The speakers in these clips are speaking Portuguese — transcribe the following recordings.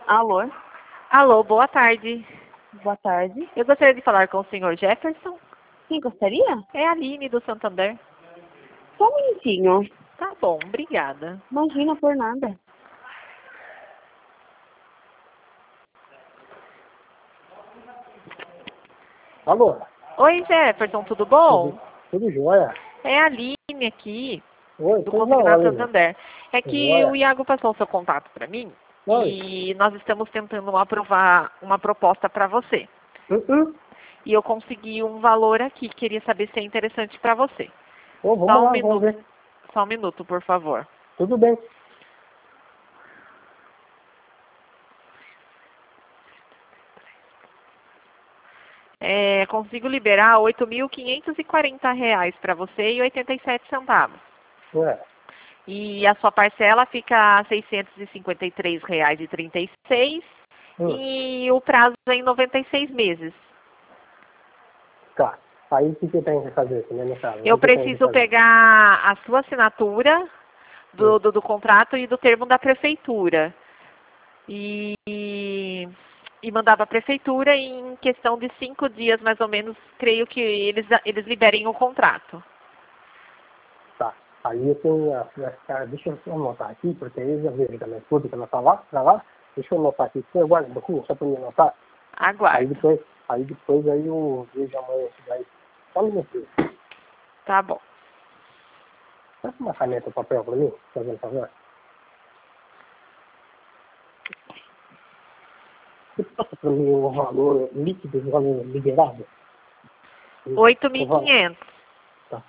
Alô? Alô, boa tarde. Boa tarde. Eu gostaria de falar com o senhor Jefferson. Quem gostaria? É a Aline do Santander. Só um minutinho. Tá bom, obrigada. Imagina por nada. Alô? Oi, Jefferson, tudo bom? Tudo jóia? É a Aline aqui, Oi, do tudo na Consignado hora, Santander. É que Joia. o Iago passou o seu contato para mim Oi. e nós estamos tentando aprovar uma proposta para você. E eu consegui um valor aqui, queria saber se é interessante para você. Ô, vamos Só um lá, minuto. vamos ver. Só um minuto, por favor. Tudo bem. Consigo liberar R$ 8.540 para você e 87 centavos. Ué, E a sua parcela fica R$ 653,36 e o prazo é em 96 meses. tá. Aí o que eu tenho que fazer, né, no caso? Eu O que tenho que preciso fazer? pegar a sua assinatura do contrato e do termo da prefeitura. E mandar para a prefeitura em questão de 5 dias, mais ou menos, creio que eles liberem o contrato. Tá. Aí eu tenho deixa eu anotar aqui, porque aí eu já vejo da minha esposa que ela tá lá, pra lá. Deixa eu anotar aqui. Você aguarda um pouquinho, só pra mim anotar. Aguarde. Aí depois eu vejo amanhã que vai. Só um minutinho. Tá bom. Passa uma caneta e papel pra mim, fazendo favor. Você passa pra mim o valor líquido, o valor liberado? 8.500. Tá.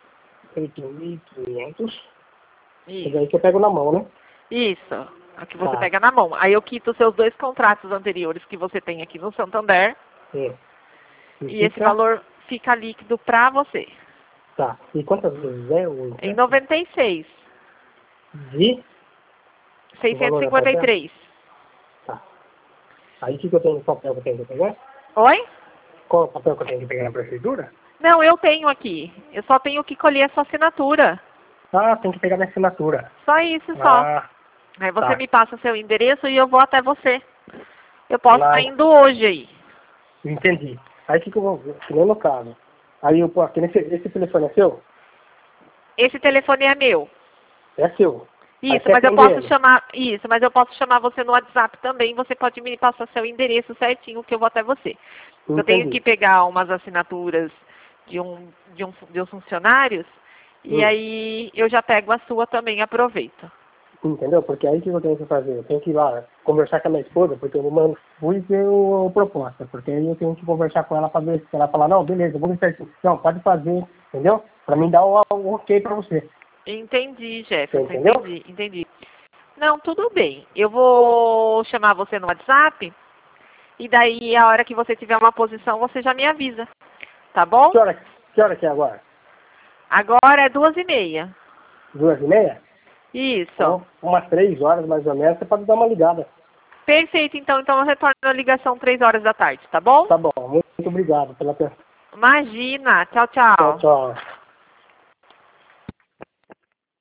8.500. E Isso. daí que eu pego na mão, né? Isso. Aqui você Tá. pega na mão. Aí eu quito os seus 2 contratos anteriores que você tem aqui no Santander. É. E esse valor fica líquido para você. Tá. E quantas vezes é o... Em 96. De? O valor da 653. Tá. Aí o que eu tenho no papel que eu tenho que pegar? Oi? Qual é o papel que eu tenho que pegar na prefeitura? Não, eu tenho aqui. Eu só tenho que colher a sua assinatura. Ah, tem que pegar minha assinatura. Só isso, só. Ah, Aí você tá. me passa seu endereço e eu vou até você. Eu posso Lá. estar indo hoje aí. Entendi. Aí o que eu vou... Que nem no caso. Aí eu posso... Esse telefone é seu? Esse telefone é meu. É seu. Aí Isso, você mas eu atende posso ele. chamar. Isso, mas eu posso chamar você no WhatsApp também. Você pode me passar seu endereço certinho que eu vou até você. Eu tenho Entendi. que pegar umas assinaturas de uns funcionários e aí eu já pego a sua também, aproveito. Entendeu? Porque aí o que eu tenho que fazer? Eu tenho que ir lá conversar com a minha esposa, porque eu mando, fui ver a proposta, porque aí eu tenho que conversar com ela para ver se ela falar, não, beleza, vamos ver certinho. Não, pode fazer, entendeu? Para mim dar o ok para você. Entendi, Jefferson, Entendeu? entendi. Não, tudo bem. Eu vou chamar você no WhatsApp e daí a hora que você tiver uma posição, você já me avisa. Tá bom? Que hora que é agora? Agora é 2h30. 2h30? Isso. Então, umas 3 horas mais ou menos, você pode dar uma ligada. Perfeito, então eu retorno a ligação 3 horas da tarde, tá bom? Tá bom, muito obrigado pela atenção. Imagina. Tchau, tchau. Tchau, tchau.